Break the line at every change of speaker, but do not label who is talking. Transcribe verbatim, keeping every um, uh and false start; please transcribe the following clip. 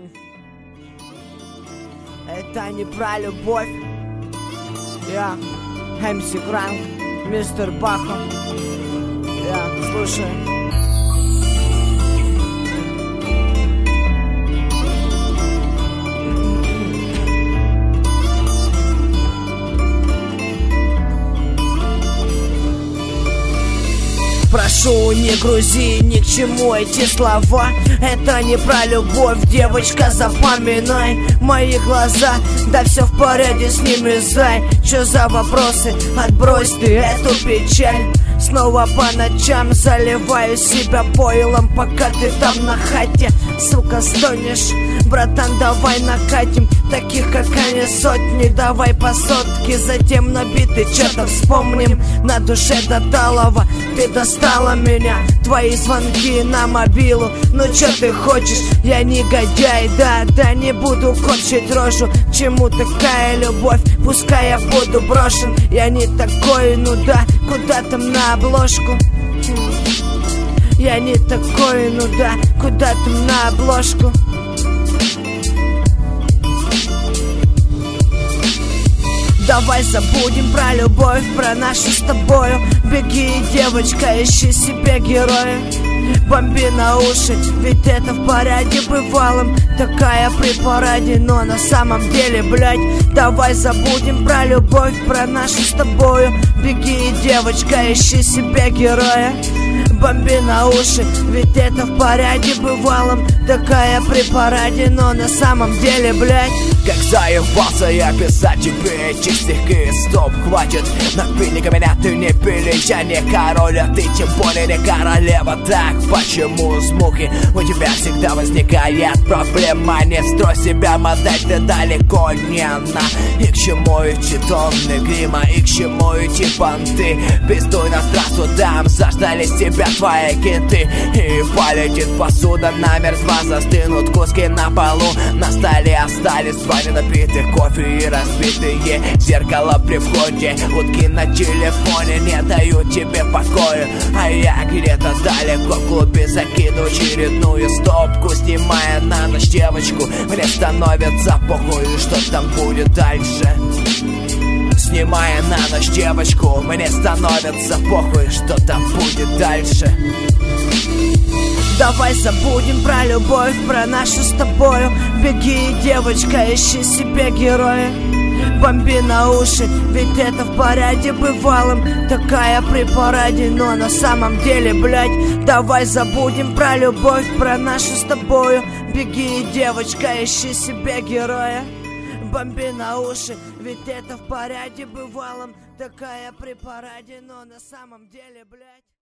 Это не про любовь. Я эм си Грант, мистер Баха. Я слушаю. Прошу, не грузи ни к чему эти слова. Это не про любовь, девочка, запоминай мои глаза. Да все в порядке, с ними зай. Чё за вопросы? Отбрось ты эту печаль. Снова по ночам заливаю себя пойлом, пока ты там на хате, сука, стонешь. Братан, давай накатим таких, как они, сотни. Давай по сотке, затем на биты что-то вспомним. На душе до талого, ты достала меня. Твои звонки на мобилу, ну чё ты хочешь? Я негодяй, да, да, не буду корчить рожу. К чему такая любовь? Пускай я буду брошен. Я не такой, ну да, куда там на обложку? Я не такой, ну да, куда там на обложку? Давай забудем про любовь, про нашу с тобою. Беги, девочка, ищи себе героя. Бомби на уши, ведь это в параде бывалом. Такая при параде, но на самом деле, блядь. Давай забудем про любовь, про нашу с тобою. Беги, девочка, ищи себе героя. Бомби на уши, ведь это в параде бывалом. Такая при параде, но на самом деле, блядь.
Как заебался я писать тебе эти стихи. Стоп, хватит, напильника меня ты не пили. Я не король, а ты тем более не королева. Так почему с мухи у тебя всегда возникает проблема? Не строй себя модель, ты далеко не она. И к чему идти тонны грима, и к чему идти понты? Пиздуй на трассу, там заждались тебя твои кенты. И полетит посуда, намертво застынут куски на полу. На столе остались два недопитых кофе и разбитые зеркала при входе. Утки на телефоне не дают тебе покоя, а я где-то далеко в клубе закидываю очередную стопку. Снимая на ночь девочку, мне становится похуй, что там будет дальше. Снимая на ночь девочку, мне становится похуй, что там будет дальше.
Давай забудем про любовь, про нашу с тобою. Беги, девочка, ищи себе героя. Бомби на уши, ведь это в параде бывалом. Такая при параде, но на самом деле, блядь. Давай забудем про любовь, про нашу с тобою. Беги, девочка, ищи себе героя. Бомби на уши, ведь это в параде бывалом. Такая при параде, но на самом деле, блядь.